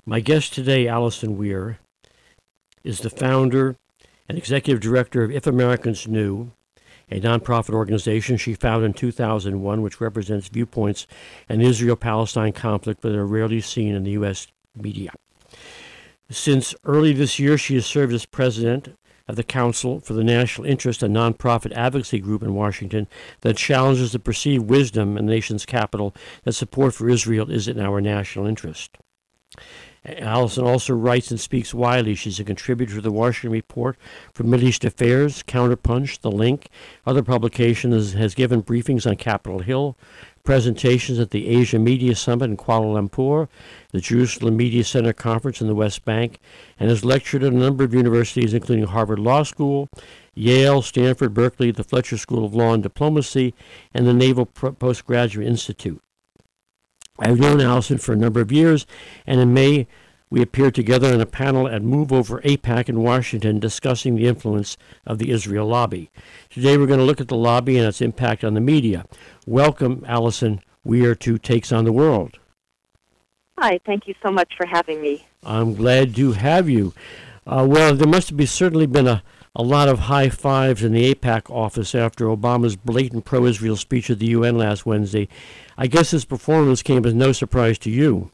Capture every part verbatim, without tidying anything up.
My guest today, Allison Weir, is the founder and executive director of If Americans Knew, a nonprofit organization she founded in two thousand one, which represents viewpoints in the Israel-Palestine conflict that are rarely seen in the U S media. Since early this year, she has served as president of the Council for the National Interest, a nonprofit advocacy group in Washington that challenges the perceived wisdom in the nation's capital that support for Israel is in our national interest. Allison also writes and speaks widely. She's a contributor to the Washington Report for Middle East Affairs, Counterpunch, The Link. Other publications has given briefings on Capitol Hill, presentations at the Asia Media Summit in Kuala Lumpur, the Jerusalem Media Center Conference in the West Bank, and has lectured at a number of universities, including Harvard Law School, Yale, Stanford, Berkeley, the Fletcher School of Law and Diplomacy, and the Naval Postgraduate Institute. I've known Allison for a number of years, and in May we appeared together on a panel at Move Over AIPAC in Washington discussing the influence of the Israel lobby. Today we're going to look at the lobby and its impact on the media. Welcome, Allison Weir, to Takes on the World. Hi, thank you so much for having me. I'm glad to have you. Uh, well, there must have been, certainly been a, a lot of high fives in the AIPAC office after Obama's blatant pro-Israel speech at the U N last Wednesday. I guess his performance came as no surprise to you.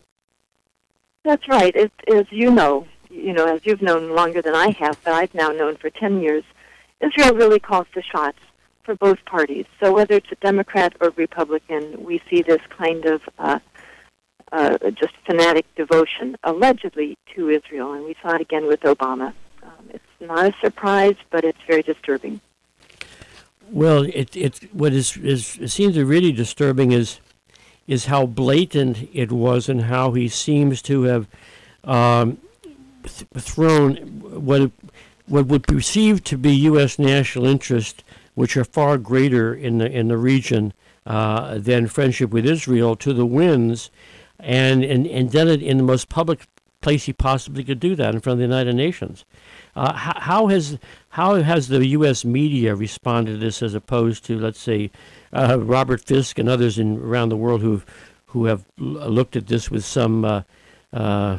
That's right. It, as you know, you know, as you've known longer than I have, but I've now known for ten years, Israel really calls the shots for both parties. So whether it's a Democrat or Republican, we see this kind of uh, uh, just fanatic devotion, allegedly, to Israel. And we saw it again with Obama. Um, it's not a surprise, but it's very disturbing. Well, it it what is is it seems really disturbing is is how blatant it was and how he seems to have um, th- thrown what what would be perceived to be U S national interest, which are far greater in the in the region uh, than friendship with Israel, to the winds, and, and and done it in the most public place he possibly could do that, in front of the United Nations. Uh, how, how has how has the U S media responded to this, as opposed to, let's say, uh, Robert Fisk and others in around the world who who have l- looked at this with some uh, uh,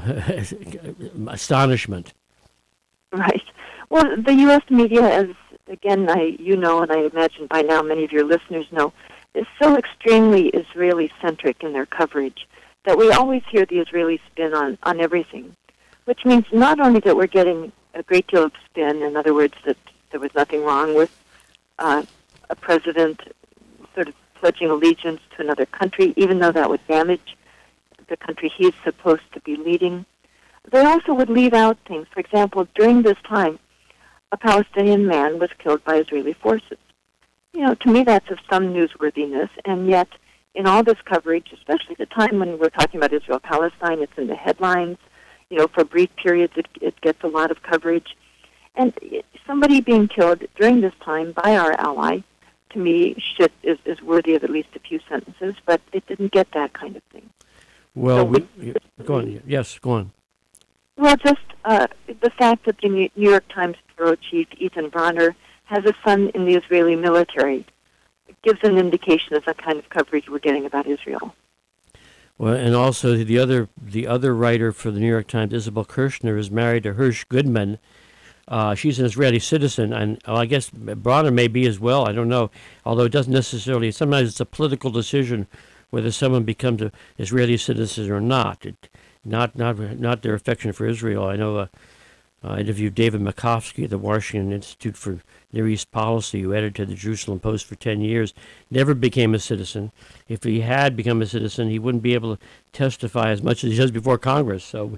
astonishment? Right. Well, the U S media, as again, I you know, and I imagine by now many of your listeners know, is so extremely Israeli-centric in their coverage that we always hear the Israeli spin on, on everything, which means not only that we're getting a great deal of spin, in other words, that there was nothing wrong with uh, a president sort of pledging allegiance to another country, even though that would damage the country he's supposed to be leading. They also would leave out things. For example, during this time, a Palestinian man was killed by Israeli forces. You know, to me that's of some newsworthiness, and yet in all this coverage, especially the time when we're talking about Israel-Palestine, it's in the headlines. You know, for brief periods, it, it gets a lot of coverage. And somebody being killed during this time by our ally, to me, should, is, is worthy of at least a few sentences, but it didn't get that kind of thing. Well, so we, we, go on. Yes, go on. Well, just uh, the fact that the New York Times bureau chief, Ethan Bronner, has a son in the Israeli military gives an indication of the kind of coverage we're getting about Israel. Well, and also the other the other writer for the New York Times, Isabel Kirshner, is married to Hirsch Goodman. Uh, she's an Israeli citizen, and well, I guess Bronner may be as well. I don't know, although it doesn't necessarily. Sometimes it's a political decision whether someone becomes an Israeli citizen or not. It, not not not their affection for Israel. I know. Uh, I interviewed David Makovsky at the Washington Institute for Near East Policy, who edited the Jerusalem Post for ten years, never became a citizen. If he had become a citizen, he wouldn't be able to testify as much as he does before Congress. So,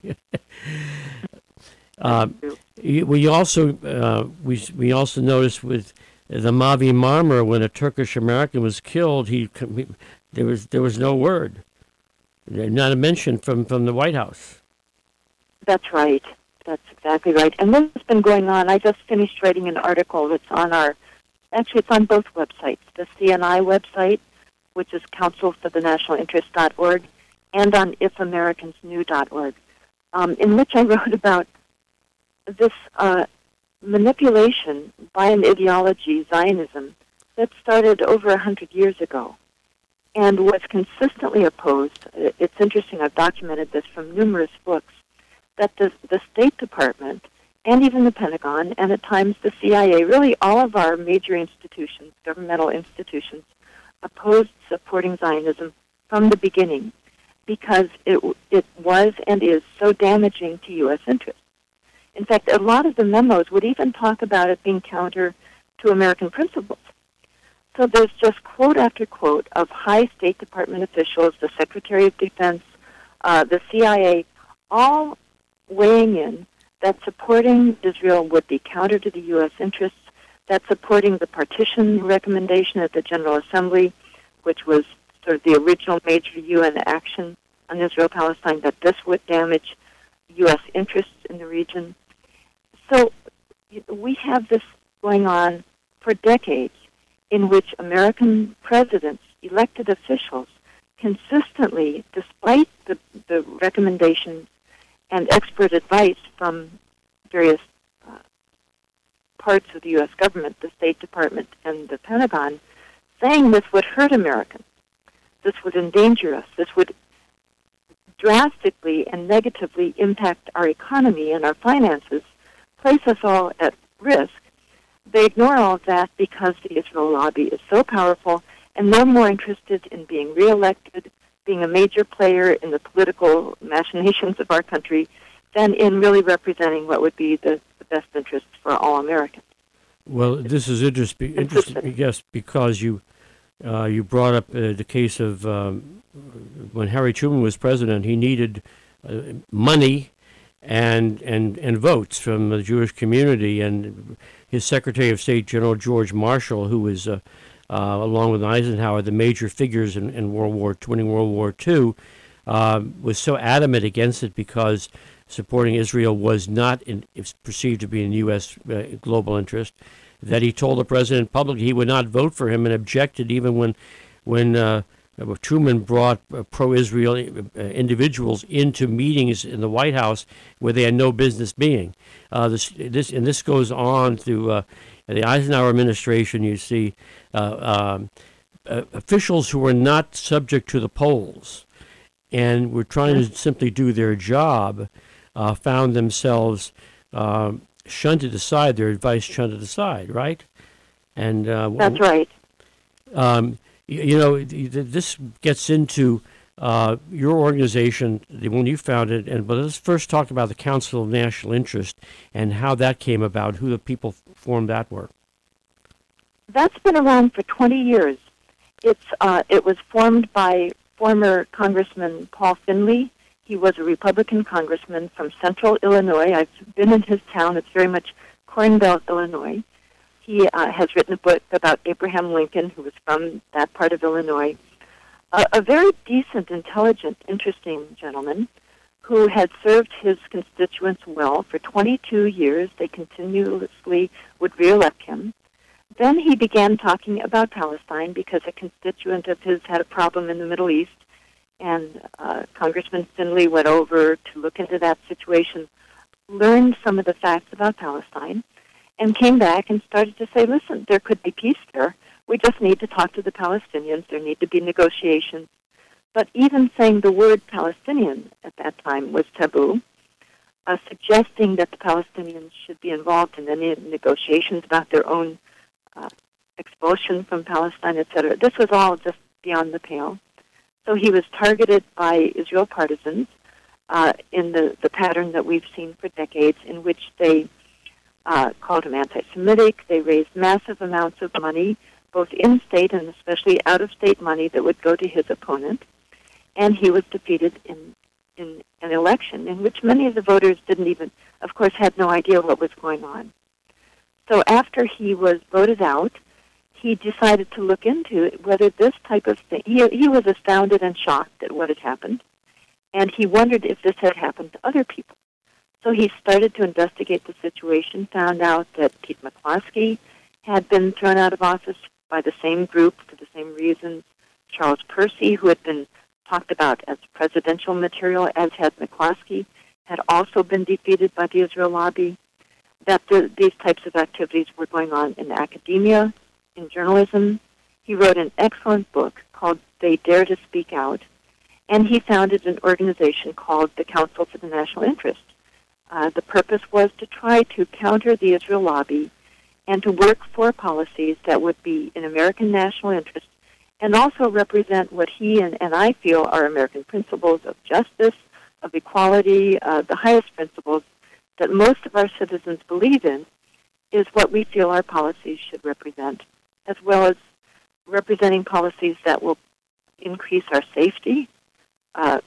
uh, we also uh, we we also noticed with the Mavi Marmara, when a Turkish American was killed, he there was there was no word, not a mention from, from the White House. That's right. That's exactly right. And this has been going on. I just finished writing an article that's on our, actually it's on both websites, the C N I website, which is council for the national interest dot org, and on if americans knew dot org, um, in which I wrote about this uh, manipulation by an ideology, Zionism, that started over a hundred years ago and was consistently opposed. It's interesting, I've documented this from numerous books. that the, the State Department and even the Pentagon and at times the C I A, really all of our major institutions, governmental institutions, opposed supporting Zionism from the beginning because it, it was and is so damaging to U S interests. In fact, a lot of the memos would even talk about it being counter to American principles. So there's just quote after quote of high State Department officials, the Secretary of Defense, uh, the C I A, all weighing in that supporting Israel would be counter to the U S interests, that supporting the partition recommendation at the General Assembly, which was sort of the original major U N action on Israel-Palestine, that this would damage U S interests in the region. So we have this going on for decades in which American presidents, elected officials, consistently, despite the, the recommendations and expert advice from various uh, parts of the U S government, the State Department and the Pentagon, saying this would hurt Americans, this would endanger us, this would drastically and negatively impact our economy and our finances, place us all at risk. They ignore all of that because the Israel lobby is so powerful and they're more interested in being reelected, being a major player in the political machinations of our country than in really representing what would be the, the best interests for all Americans. Well, this is interest, interesting, I guess, because you uh, you brought up uh, the case of um, when Harry Truman was president, he needed uh, money and and and votes from the Jewish community, and his Secretary of State, General George Marshall, who was, uh, uh, along with Eisenhower, the major figures in, in World War, winning World War Two, uh, was so adamant against it because supporting Israel was not in, it's perceived to be in U S uh, global interest, that he told the president publicly he would not vote for him and objected even when when uh, Truman brought uh, pro-Israel uh, individuals into meetings in the White House where they had no business being. Uh, this, this and this goes on through uh, the Eisenhower administration. You see uh, um, uh, officials who were not subject to the polls and were trying to simply do their job uh, found themselves um, shunted aside, their advice shunted aside, right? And uh, That's right. Um, you, you know, this gets into uh, your organization, the one you founded, and but let's first talk about the Council of National Interest and how that came about, who the people formed that were. That's been around for twenty years. It's uh, it was formed by former Congressman Paul Finley. He was a Republican congressman from central Illinois. I've been in his town. It's very much Corn Belt, Illinois. He uh, has written a book about Abraham Lincoln, who was from that part of Illinois. Uh, a very decent, intelligent, interesting gentleman who had served his constituents well for twenty-two years. They continuously would reelect him. Then he began talking about Palestine because a constituent of his had a problem in the Middle East, and uh, Congressman Finley went over to look into that situation, learned some of the facts about Palestine, and came back and started to say, listen, there could be peace there. We just need to talk to the Palestinians. There need to be negotiations. But even saying the word Palestinian at that time was taboo, uh, suggesting that the Palestinians should be involved in any negotiations about their own uh, expulsion from Palestine, et cetera. This was all just beyond the pale. So he was targeted by Israel partisans uh, in the, the pattern that we've seen for decades, in which they uh, called him anti-Semitic. They raised massive amounts of money, both in-state and especially out-of-state money that would go to his opponent. And he was defeated in, in an election in which many of the voters didn't even, of course, had no idea what was going on. So after he was voted out, he decided to look into whether this type of thing, he, he was astounded and shocked at what had happened, and he wondered if this had happened to other people. So he started to investigate the situation, found out that Pete McCloskey had been thrown out of office by the same group for the same reasons. Charles Percy, who had been talked about as presidential material, as had McCloskey, had also been defeated by the Israel lobby, that the, these types of activities were going on in academia, in journalism. He wrote an excellent book called They Dare to Speak Out, and he founded an organization called the Council for the National Interest, Uh, the purpose was to try to counter the Israel lobby and to work for policies that would be in American national interest and also represent what he and, and I feel are American principles of justice, of equality, uh, the highest principles that most of our citizens believe in is what we feel our policies should represent, as well as representing policies that will increase our safety, uh,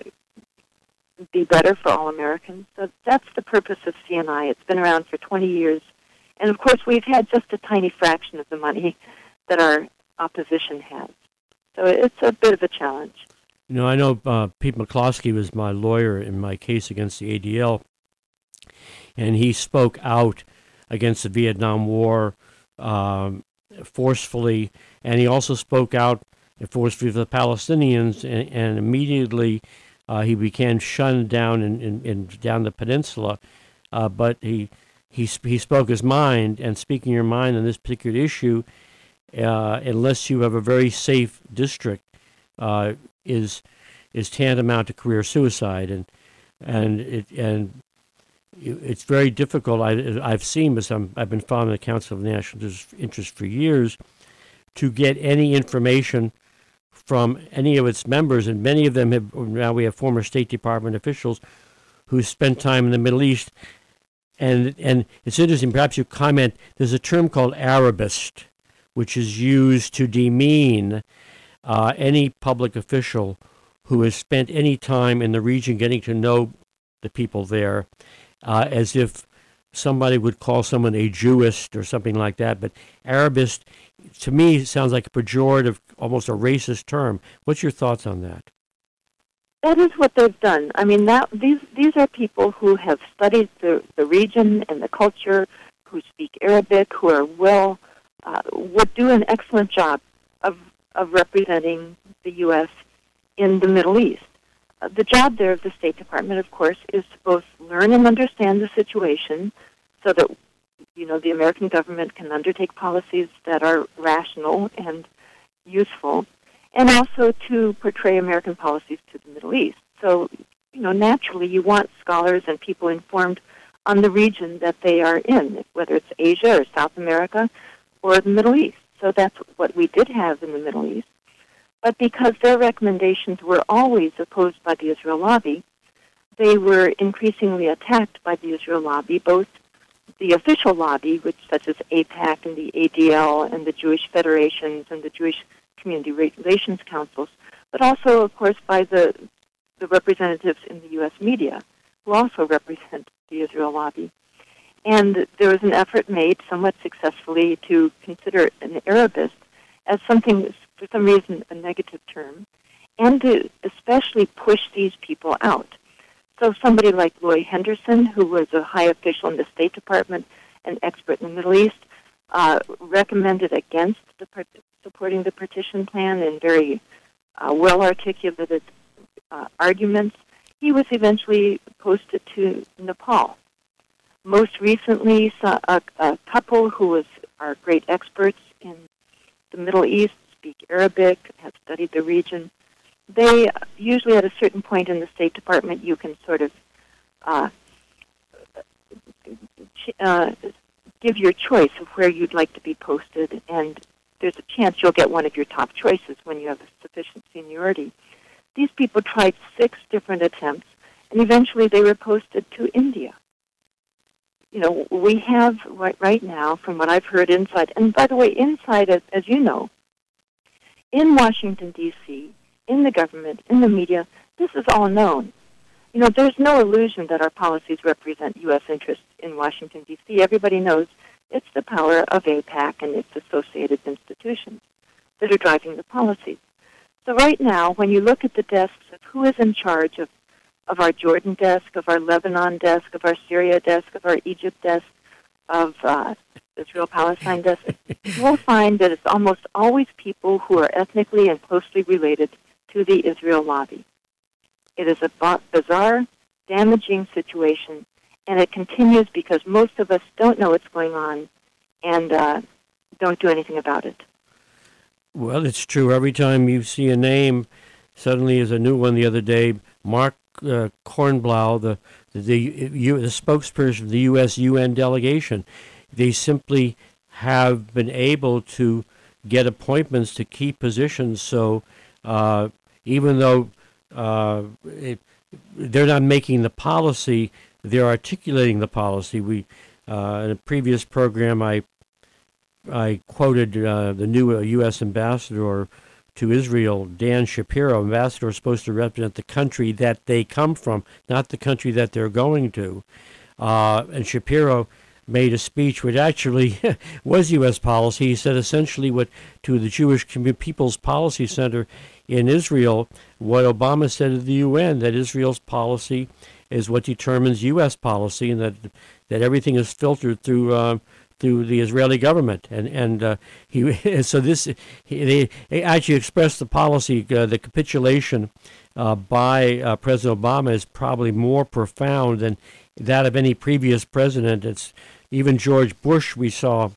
be better for all Americans. So that's the purpose of C N I. It's been around for twenty years. And, of course, we've had just a tiny fraction of the money that our opposition has. So it's a bit of a challenge. You know, I know uh, Pete McCloskey was my lawyer in my case against the A D L, and he spoke out against the Vietnam War um, forcefully, and he also spoke out forcefully for the Palestinians, and, and immediately uh, he became shunned down in, in, in down the peninsula, uh, but he he he spoke his mind, and speaking your mind on this particular issue, uh, unless you have a very safe district, uh, is is tantamount to career suicide, and and it and it's very difficult. I I've seen this. I'm, I've been following the Council of National Interest for years to get any information from any of its members, and many of them have now we have former State Department officials who spent time in the Middle East. And and it's interesting, perhaps you comment, there's a term called Arabist, which is used to demean uh, any public official who has spent any time in the region getting to know the people there, uh, as if somebody would call someone a Jewist or something like that. But Arabist, to me, sounds like a pejorative, almost a racist term. What's your thoughts on that? That is what they've done. I mean, that, these these are people who have studied the, the region and the culture, who speak Arabic, who are well, uh, would do an excellent job of of representing the U S in the Middle East. Uh, the job there of the State Department, of course, is to both learn and understand the situation so that, you know, the American government can undertake policies that are rational and useful, and also to portray American policies to the Middle East. So, you know, naturally you want scholars and people informed on the region that they are in, whether it's Asia or South America or the Middle East. So that's what we did have in the Middle East. But because their recommendations were always opposed by the Israel lobby, they were increasingly attacked by the Israel lobby, both the official lobby, which such as AIPAC and the A D L and the Jewish federations and the Jewish Community Relations Councils, but also, of course, by the the representatives in the U S media, who also represent the Israel lobby. And there was an effort made, somewhat successfully, to consider an Arabist as something, for some reason, a negative term, and to especially push these people out. So somebody like Loy Henderson, who was a high official in the State Department and expert in the Middle East, uh, recommended against the part- supporting the partition plan in very uh, well-articulated uh, arguments. He was eventually posted to Nepal. Most recently, saw a, a couple who was are great experts in the Middle East, speak Arabic, have studied the region. They usually, at a certain point in the State Department, you can sort of uh, uh, give your choice of where you'd like to be posted, and there's a chance you'll get one of your top choices when you have sufficient seniority. These people tried six different attempts, and eventually they were posted to India. You know, we have right, right now, from what I've heard inside, and by the way, inside, as, as you know, in Washington, D C, in the government, in the media, this is all known. You know, there's no illusion that our policies represent U S interests in Washington, D C. Everybody knows it's the power of AIPAC and its associated institutions that are driving the policies. So right now, when you look at the desks of who is in charge of, of our Jordan desk, of our Lebanon desk, of our Syria desk, of our Egypt desk, of uh, Israel-Palestine desk, you will find that it's almost always people who are ethnically and closely related to the Israel lobby. It is a bizarre, damaging situation, and it continues because most of us don't know what's going on and uh, don't do anything about it. Well, it's true. Every time you see a name, suddenly there's a new one. The other day, Mark uh, Kornblau, the the, you, the spokesperson of the U S U N delegation. They simply have been able to get appointments to key positions. So uh, even though uh, it, they're not making the policy, they're articulating the policy. We uh, in a previous program, I I quoted uh, the new uh, U S ambassador to Israel, Dan Shapiro. Ambassador is supposed to represent the country that they come from, not the country that they're going to. Uh, and Shapiro made a speech which actually was U S policy. He said essentially what to the Jewish People's Policy Center in Israel, what Obama said to the U N, that Israel's policy is what determines U S policy, and that that everything is filtered through uh, through the Israeli government. And and uh, he so this he, they, they actually expressed the policy, uh, the capitulation uh, by uh, President Obama is probably more profound than that of any previous president. It's even George Bush, we saw,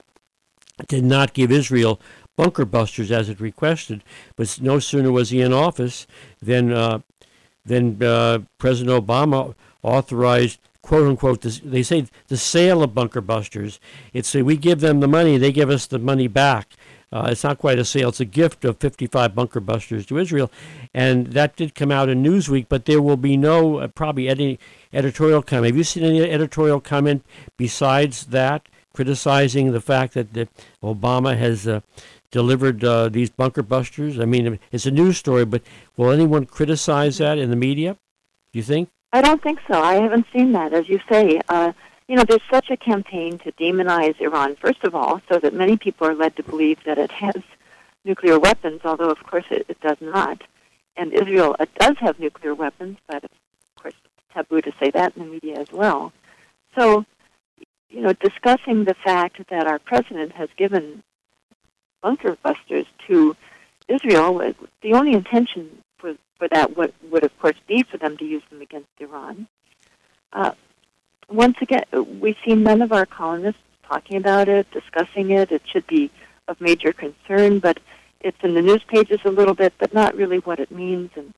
did not give Israel bunker busters as it requested, but no sooner was he in office than uh, then uh, President Obama authorized, quote unquote, this, they say the sale of bunker busters. It's uh, we give them the money, they give us the money back. Uh, it's not quite a sale, it's a gift of fifty-five bunker busters to Israel. And that did come out in Newsweek, but there will be no uh, probably any editorial comment. Have you seen any editorial comment besides that, criticizing the fact that, that Obama has uh, delivered uh, these bunker busters? I mean, it's a news story, but will anyone criticize that in the media, do you think? I don't think so. I haven't seen that. As you say, uh, you know, there's such a campaign to demonize Iran, first of all, so that many people are led to believe that it has nuclear weapons, although, of course, it, it does not. And Israel it does have nuclear weapons, but, of course, it's taboo to say that in the media as well. So, you know, discussing the fact that our president has given bunker busters to Israel, the only intention for, for that would, would, of course, be for them to use them against Iran. Uh, once again, we see none of our columnists talking about it, discussing it. It should be of major concern, but it's in the news pages a little bit, but not really what it means and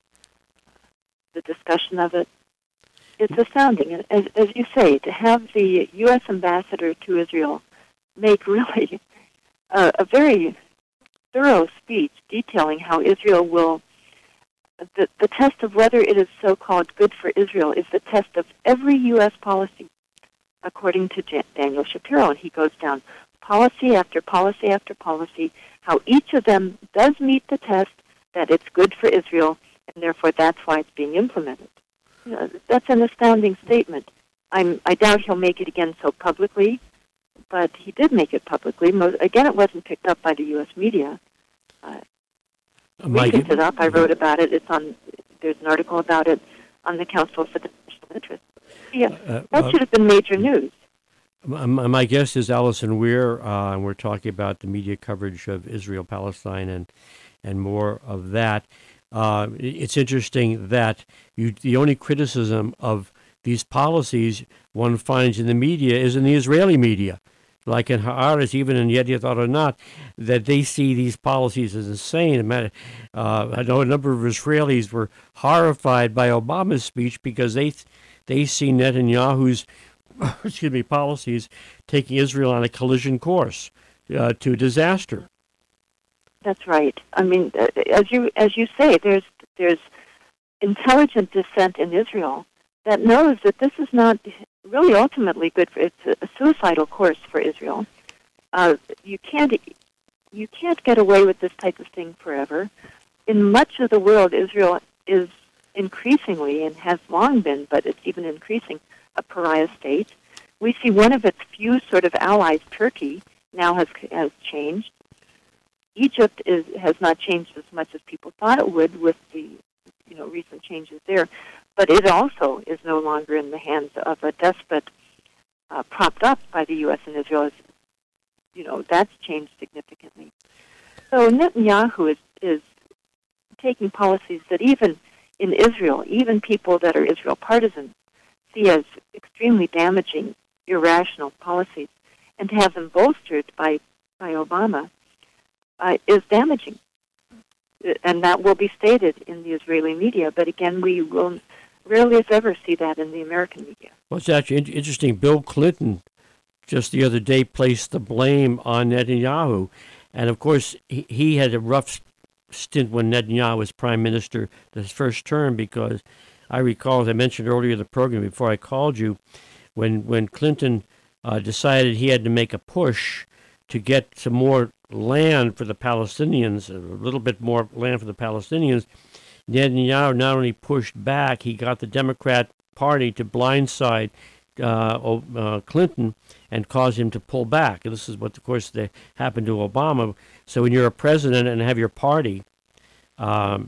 the discussion of it. It's astounding. And as, as you say, to have the U S ambassador to Israel make really a, a very thorough speech detailing how Israel will, the, the test of whether it is so-called good for Israel is the test of every U S policy, according to Jan- Daniel Shapiro. And he goes down policy after policy after policy, how each of them does meet the test that it's good for Israel, and therefore that's why it's being implemented. You know, that's an astounding statement. I'm, I doubt he'll make it again so publicly, but he did make it publicly. Most, again, it wasn't picked up by the U S media. Uh, we picked it up. I wrote about it. It's on. There's an article about it on the Council for the National Interest. Yeah, uh, that should have been major news. My guest is Allison Weir, uh, and we're talking about the media coverage of Israel, Palestine, and and more of that. Uh, it's interesting that you, the only criticism of these policies one finds in the media is in the Israeli media, like in Haaretz, even in Yediot Ahronoth, that they see these policies as insane. Uh, I know a number of Israelis were horrified by Obama's speech because they they see Netanyahu's excuse me, policies taking Israel on a collision course uh, to disaster. That's right. I mean, uh, as you as you say, there's there's intelligent dissent in Israel that knows that this is not really ultimately good for. It's a, a suicidal course for Israel. Uh, you can't you can't get away with this type of thing forever. In much of the world, Israel is increasingly and has long been, but it's even increasing, a pariah state. We see one of its few sort of allies, Turkey, now has has changed. Egypt is has not changed as much as people thought it would with the you know recent changes there, but it also is no longer in the hands of a despot uh, propped up by the U S and Israel. Is, you know that's changed significantly. So Netanyahu is is taking policies that even in Israel, even people that are Israel partisans, see as extremely damaging, irrational policies, and to have them bolstered by, by Obama uh, is damaging. And that will be stated in the Israeli media. But again, we will rarely if ever see that in the American media. Well, it's actually in- interesting. Bill Clinton just the other day placed the blame on Netanyahu. And, of course, he, he had a rough stint when Netanyahu was prime minister his first term, because I recall, as I mentioned earlier in the program before I called you, when, when Clinton uh, decided he had to make a push to get some more land for the Palestinians, a little bit more land for the Palestinians, Netanyahu not only pushed back, he got the Democrat Party to blindside uh, uh, Clinton and cause him to pull back. And this is what, of course, they happened to Obama. So when you're a president and have your party um,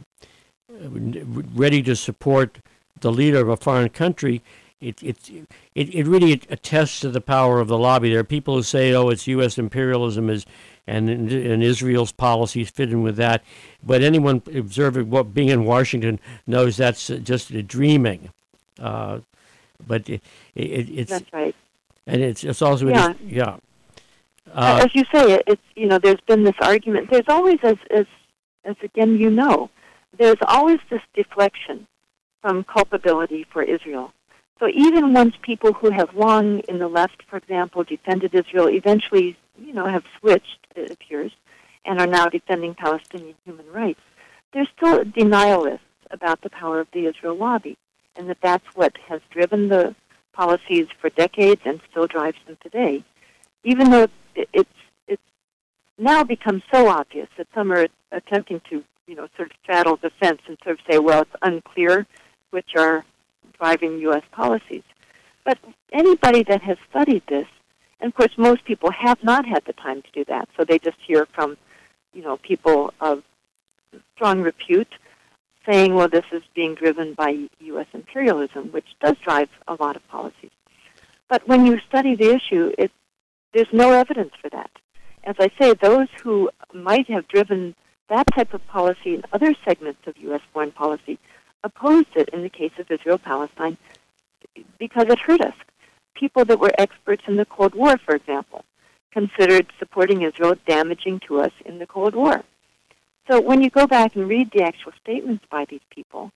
ready to support the leader of a foreign country, it, it, it, it really attests to the power of the lobby. There are people who say, oh, it's U S imperialism is, and, and Israel's policies fit in with that. But anyone observing what being in Washington knows that's just a dreaming. Uh, but it, it, it's... That's right. And it's it's also yeah. yeah. Uh, as you say, it's you know there's been this argument. There's always as as as again you know, there's always this deflection from culpability for Israel. So even once people who have long in the left, for example, defended Israel, eventually you know have switched, it appears, and are now defending Palestinian human rights, there's still denialists about the power of the Israel lobby, and that that's what has driven the policies for decades and still drives them today, even though it's it's now become so obvious that some are attempting to, you know, sort of straddle the fence and sort of say, well, it's unclear which are driving U S policies. But anybody that has studied this, and of course most people have not had the time to do that, so they just hear from, you know, people of strong repute saying, well, this is being driven by U S imperialism, which does drive a lot of policies. But when you study the issue, it, there's no evidence for that. As I say, those who might have driven that type of policy in other segments of U S foreign policy opposed it in the case of Israel-Palestine because it hurt us. People that were experts in the Cold War, for example, considered supporting Israel damaging to us in the Cold War. So when you go back and read the actual statements by these people,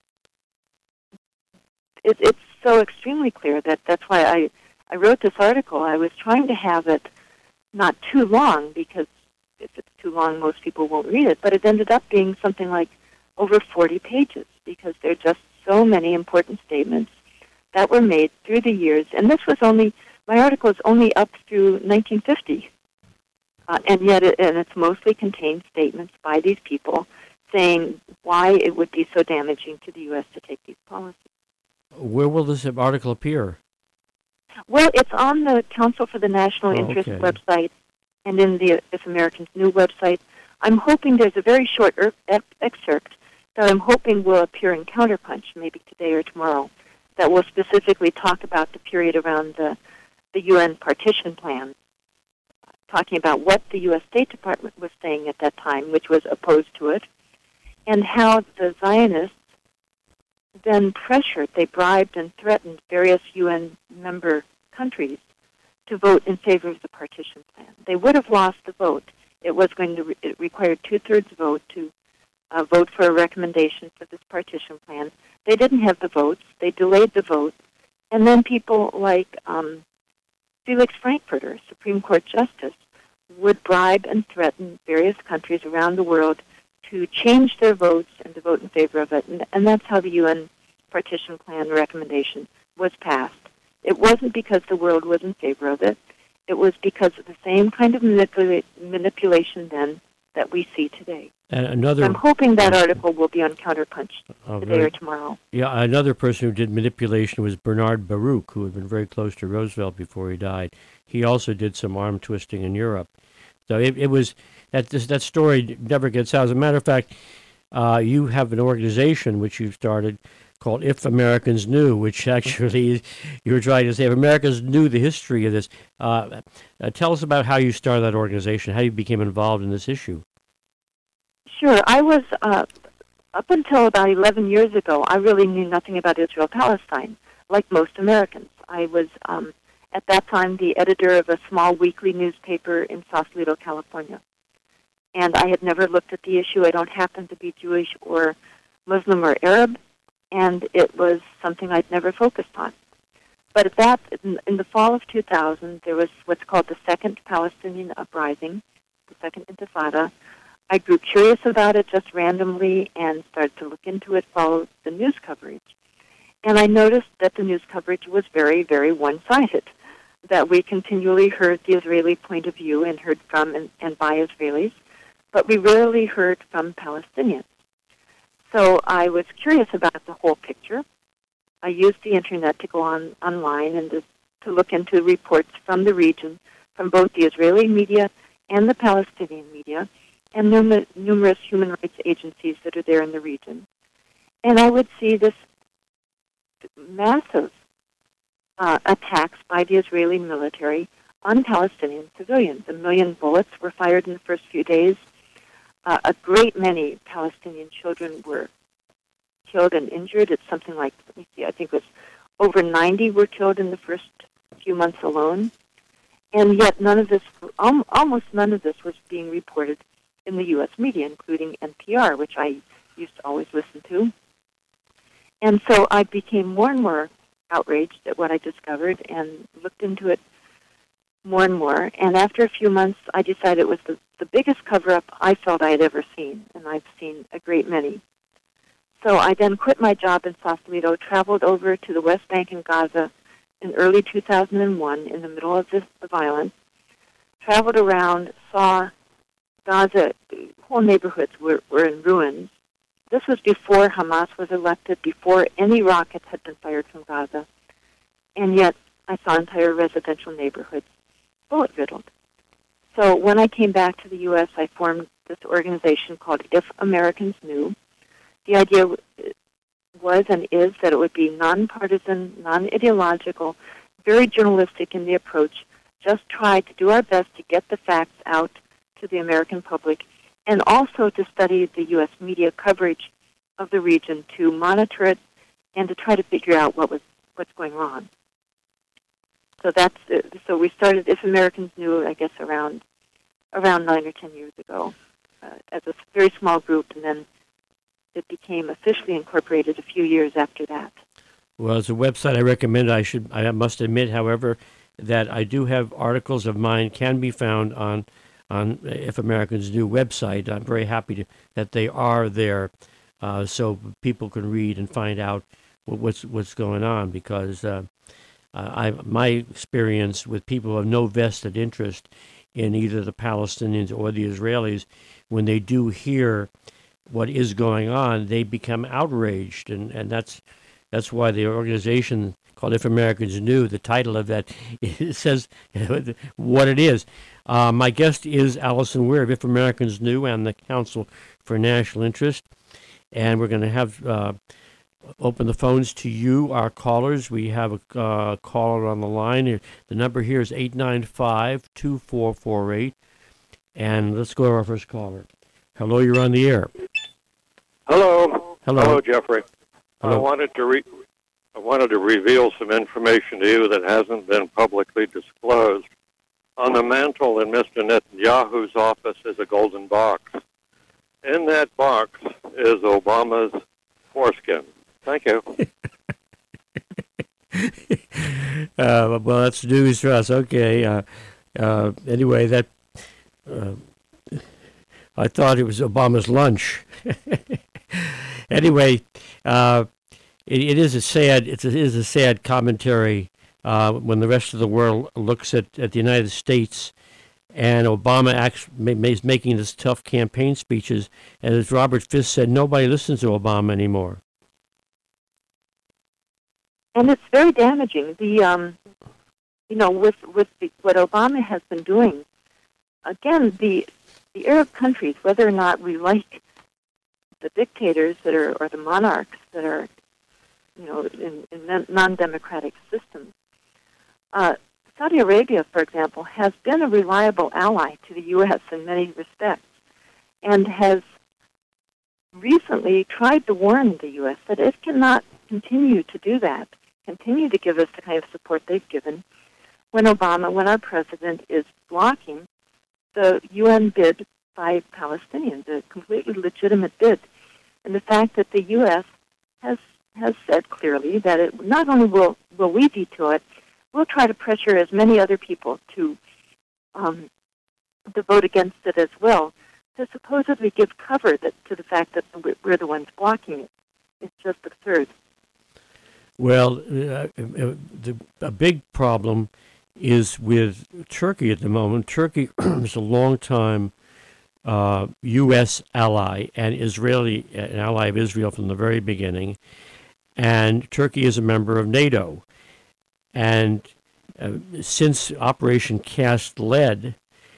it, it's so extremely clear that that's why I, I wrote this article. I was trying to have it not too long, because if it's too long, most people won't read it, but it ended up being something like over forty pages, because there are just so many important statements that were made through the years. And this was only, my article is only up through nineteen fifty. Uh, and yet, it, and it's mostly contained statements by these people saying why it would be so damaging to the U S to take these policies. Where will this article appear? Well, it's on the Council for the National Oh, Interest okay. website and in the If Americans Knew website. I'm hoping there's a very short er- ep- excerpt that I'm hoping will appear in Counterpunch, maybe today or tomorrow, that will specifically talk about the period around the, the U N partition plan, talking about what the U S State Department was saying at that time, which was opposed to it, and how the Zionists then pressured, they bribed and threatened various U N member countries to vote in favor of the partition plan. They would have lost the vote. It was going to re- it required two-thirds vote to uh, vote for a recommendation for this partition plan. They didn't have the votes. They delayed the vote. And then people like um, Felix Frankfurter, Supreme Court Justice, would bribe and threaten various countries around the world to change their votes and to vote in favor of it. And, and that's how the U N partition plan recommendation was passed. It wasn't because the world was in favor of it. It was because of the same kind of manipula- manipulation then that we see today. And another, I'm hoping that article will be on Counterpunch oh, today very, or tomorrow. Yeah, another person who did manipulation was Bernard Baruch, who had been very close to Roosevelt before he died. He also did some arm twisting in Europe. So it, it was that this, that story never gets out. As a matter of fact, uh, you have an organization which you've started called If Americans Knew, which actually you were trying to say if Americans knew the history of this. Uh, uh, tell us about how you started that organization, how you became involved in this issue. Sure. I was, uh, up until about eleven years ago, I really knew nothing about Israel-Palestine, like most Americans. I was, um, at that time, the editor of a small weekly newspaper in Sausalito, California. And I had never looked at the issue. I don't happen to be Jewish or Muslim or Arab. and it was something I'd never focused on. But at that, in, in the fall of two thousand, there was what's called the Second Palestinian Uprising, the Second Intifada. I grew curious about it just randomly and started to look into it, follow the news coverage. And I noticed that the news coverage was very, very one-sided, that we continually heard the Israeli point of view and heard from and, and by Israelis, but we rarely heard from Palestinians. So I was curious about the whole picture. I used the Internet to go on online and to, to look into reports from the region, from both the Israeli media and the Palestinian media, and numer- numerous human rights agencies that are there in the region. And I would see this massive uh, attacks by the Israeli military on Palestinian civilians. A million bullets were fired in the first few days. Uh, a great many Palestinian children were killed and injured. It's something like, let me see, I think it was over ninety were killed in the first few months alone. And yet none of this, almost none of this was being reported in the U S media, including N P R, which I used to always listen to. And so I became more and more outraged at what I discovered and looked into it more and more. And after a few months, I decided it was the, the biggest cover-up I felt I had ever seen, and I've seen a great many. So I then quit my job in Sausalito, traveled over to the West Bank and Gaza in early two thousand one, in the middle of this, the violence, traveled around, saw Gaza, whole neighborhoods were, were in ruins. This was before Hamas was elected, before any rockets had been fired from Gaza. And yet I saw entire residential neighborhoods bullet-riddled. So when I came back to the U S, I formed this organization called If Americans Knew. The idea was and is that it would be nonpartisan, non-ideological, very journalistic in the approach, just try to do our best to get the facts out to the American public, and also to study the U S media coverage of the region, to monitor it, and to try to figure out what was what's going on. So that's uh, so we started If Americans Knew, I guess, around around nine or ten years ago, uh, as a very small group, and then it became officially incorporated a few years after that. Well, it's a website I recommend. I should. I must admit, however, that I do have articles of mine can be found on on If Americans Knew website. I'm very happy to, that they are there, uh, so people can read and find out what, what's what's going on. Because uh, I, my experience with people who have no vested interest in either the Palestinians or the Israelis, when they do hear what is going on, they become outraged, and, and that's that's why the organization called If Americans Knew, the title of that, it says what it is. Uh, my guest is Allison Weir of If Americans Knew and the Council for National Interest, and we're going to have uh, open the phones to you, our callers. We have a uh, caller on the line. The number here is eight nine five, two four four eight, and let's go to our first caller. Hello, you're on the air. Hello. Hello. Hello, Jeffrey. Hello. I wanted to re- I wanted to reveal some information to you that hasn't been publicly disclosed. On the mantle in Mister Netanyahu's office is a golden box. In that box is Obama's foreskin. Thank you. uh, well, that's news for us. Okay. Uh, uh, anyway, that uh, I thought it was Obama's lunch. Anyway, uh, it, it is a sad. It's a, it is a sad commentary uh, when the rest of the world looks at, at the United States, and Obama acts, is making this tough campaign speeches. And as Robert Fisk said, nobody listens to Obama anymore. And it's very damaging. The um, you know, with with the, what Obama has been doing, again, the the Arab countries, whether or not we like the dictators that are, or the monarchs that are, you know, in, in non-democratic systems. Uh, Saudi Arabia, for example, has been a reliable ally to the U S in many respects, and has recently tried to warn the U S that it cannot continue to do that, continue to give us the kind of support they've given when Obama, when our president is blocking the U N bid by Palestinians, a completely legitimate bid. And the fact that the U S has has said clearly that it not only will, will we veto it, we'll try to pressure as many other people to um, to vote against it as well, to supposedly give cover that, to the fact that we're the ones blocking it. It's just absurd. Well, uh, the, a big problem is with Turkey at the moment. Turkey is a long-time uh, U S ally and Israeli, an ally of Israel from the very beginning. And Turkey is a member of NATO. And uh, since Operation Cast Lead,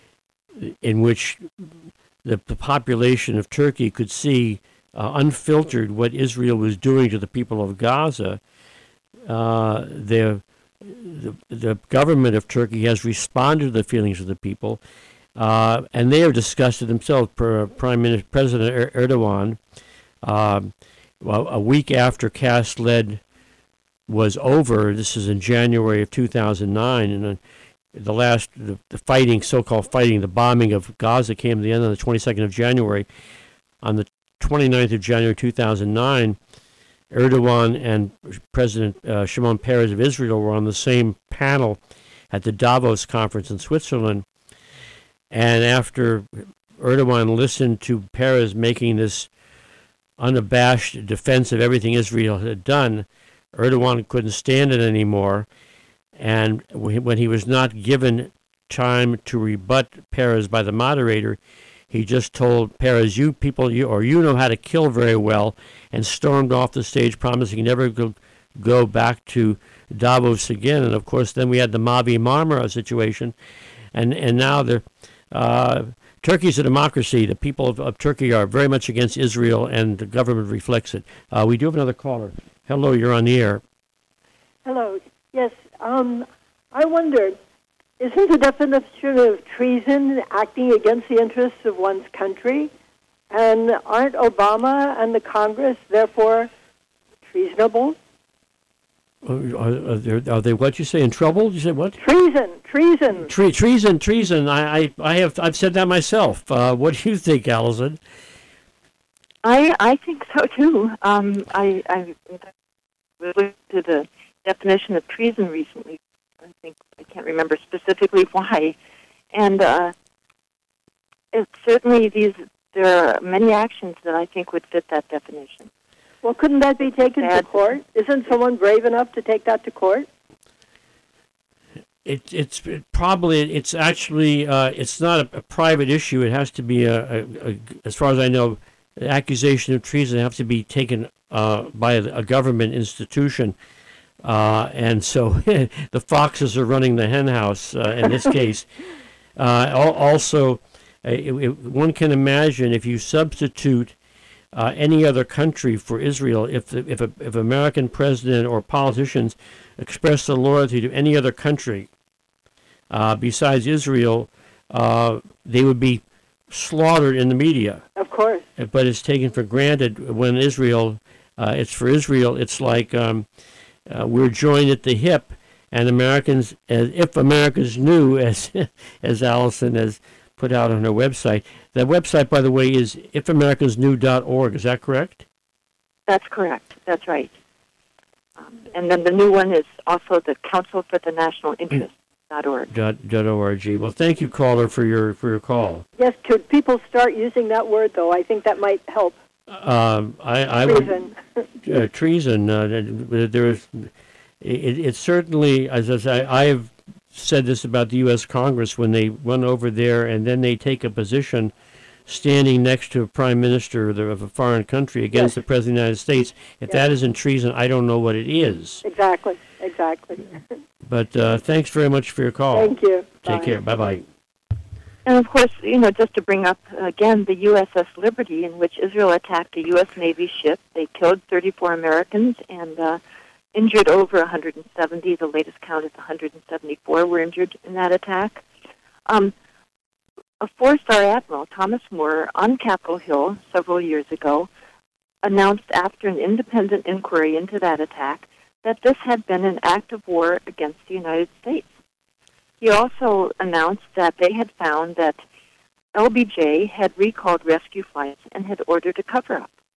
in which the, the population of Turkey could see uh, unfiltered what Israel was doing to the people of Gaza, uh, the, the the government of Turkey has responded to the feelings of the people, uh, and they have discussed it themselves. Per Prime Minister President Erdogan, uh, well, a week after Cast Lead was over, this is in January of two thousand nine, and uh, the last, the, the fighting, so-called fighting, the bombing of Gaza came to the end on the twenty-second of January. On the twenty-ninth of January two thousand nine, Erdogan and President uh, Shimon Peres of Israel were on the same panel at the Davos conference in Switzerland. And after Erdogan listened to Peres making this unabashed defense of everything Israel had done, Erdogan couldn't stand it anymore. And when he was not given time to rebut Peres by the moderator, he just told Peres, you people, you or you know how to kill very well, and stormed off the stage, promising never to go back to Davos again. And, of course, then we had the Mavi Marmara situation. And and now the uh, Turkey's a democracy. The people of, of Turkey are very much against Israel, and the government reflects it. Uh, we do have another caller. Hello, you're on the air. Hello. Yes. Um, I wondered, isn't the definition of treason acting against the interests of one's country? And aren't Obama and the Congress, therefore, treasonable? Are, are, they, are they, what you say, in trouble? You say what? Treason, treason. Tre- treason, treason. I, I, I have, I've said that myself. Uh, what do you think, Allison? I, I think so too. Um, I, I looked to the definition of treason recently. I think I can't remember specifically why, and uh, it certainly these there are many actions that I think would fit that definition. Well, couldn't that be taken Bad. to court? Isn't someone brave enough to take that to court? It, it's it probably it's actually uh, it's not a, a private issue. It has to be a, a, a as far as I know, the accusation of treason has to be taken uh, by a, a government institution. Uh, and so the foxes are running the hen house uh, in this case. Uh, also, uh, it, it, one can imagine if you substitute uh, any other country for Israel, if the, if a if American president or politicians express their loyalty to any other country uh, besides Israel, uh, they would be slaughtered in the media. Of course. but it's taken for granted when Israel, uh, it's for Israel, it's like um, uh, we're joined at the hip, and Americans, as if Americans knew, as as Allison has put out on her website. That website, by the way, is if americans knew dot org. Is that correct? That's correct. That's right. Um, and then the new one is also the Council for the National Interest dot org. Dot, dot org. Well, thank you, caller, for your for your call. Yes, could people start using that word, though? I think that might help. Um, I, I treason. Would, uh, treason. Uh, there is. It, it certainly, as I say, I have said this about the U S Congress when they run over there and then they take a position standing next to a prime minister of, the, of a foreign country against yes. the president of the United States. If yes. that isn't treason, I don't know what it is. Exactly, exactly. But uh, thanks very much for your call. Thank you. Take Bye. care. Bye-bye. And, of course, you know, just to bring up, again, the U S S Liberty, in which Israel attacked a U S Navy ship. They killed thirty-four Americans and uh, injured over one hundred seventy. The latest count is one hundred seventy-four were injured in that attack. Um, a four-star admiral, Thomas Moore, on Capitol Hill several years ago, announced after an independent inquiry into that attack that this had been an act of war against the United States. He also announced that they had found that L B J had recalled rescue flights and had ordered a cover-up.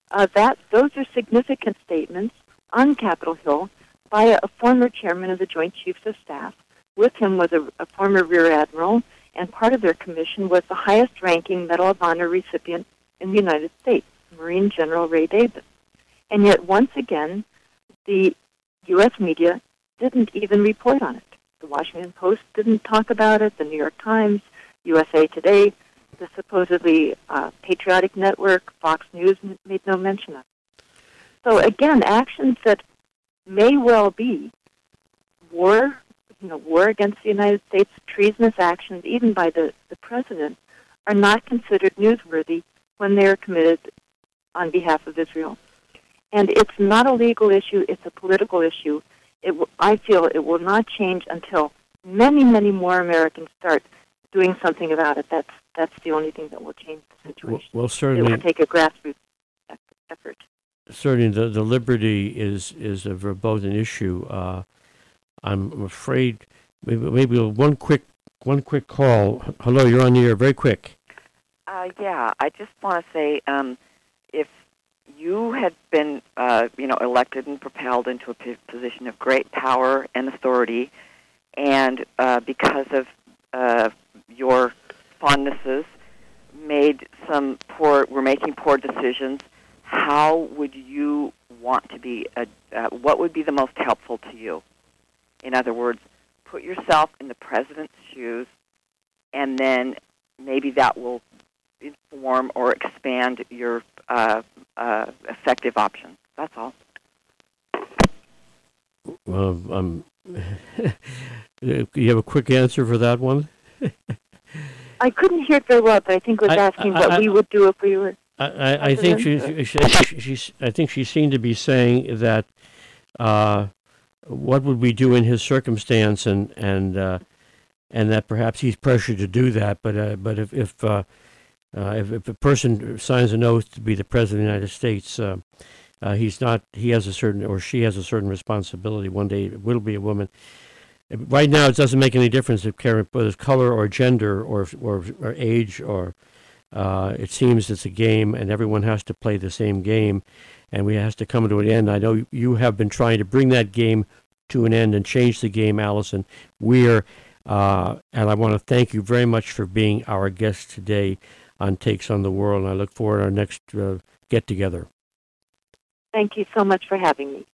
Uh, that those are significant statements on Capitol Hill by a, a former chairman of the Joint Chiefs of Staff. With him was a, a former Rear Admiral, and part of their commission was the highest-ranking Medal of Honor recipient in the United States, Marine General Ray Davis. And yet, once again, the U S media didn't even report on it. The Washington Post didn't talk about it, the New York Times, U S A Today, the supposedly uh, patriotic network, Fox News, made no mention of it. So again, actions that may well be war, you know, war against the United States, treasonous actions, even by the, the president, are not considered newsworthy when they are committed on behalf of Israel. And it's not a legal issue, it's a political issue. It w- I feel it will not change until many, many more Americans start doing something about it. That's that's the only thing that will change the situation. Well, well certainly. It will take a grassroots effort. Certainly, the, the liberty is is a verboten issue. Uh, I'm afraid maybe, maybe one quick one quick call. Hello, you're on the air. Very quick. Uh, yeah, I just want to say, um, if you had been, uh, you know, elected and propelled into a p- position of great power and authority, and uh, because of uh, your fondnesses, made some poor, were making poor decisions, how would you want to be? A, uh, what would be the most helpful to you? In other words, put yourself in the president's shoes, and then maybe that will inform or expand your uh, uh, effective options. That's all. Well, um, you have a quick answer for that one? I couldn't hear it very well, but I think was I, asking I, what I, we would do if we were. I, I, I think she, she, she, she, I think she seemed to be saying that uh, what would we do in his circumstance, and and uh, and that perhaps he's pressured to do that. But uh, but if if, uh, uh, if if a person signs an oath to be the president of the United States, uh, uh, he's not. He has a certain, or she has a certain responsibility. One day it will be a woman. Right now, it doesn't make any difference if Karen, whether it's color or gender or or, or age or. Uh, it seems it's a game, and everyone has to play the same game, and we has to come to an end. I know you have been trying to bring that game to an end and change the game, Allison Weir, uh, and I want to thank you very much for being our guest today on Takes on the World, and I look forward to our next uh, get-together. Thank you so much for having me.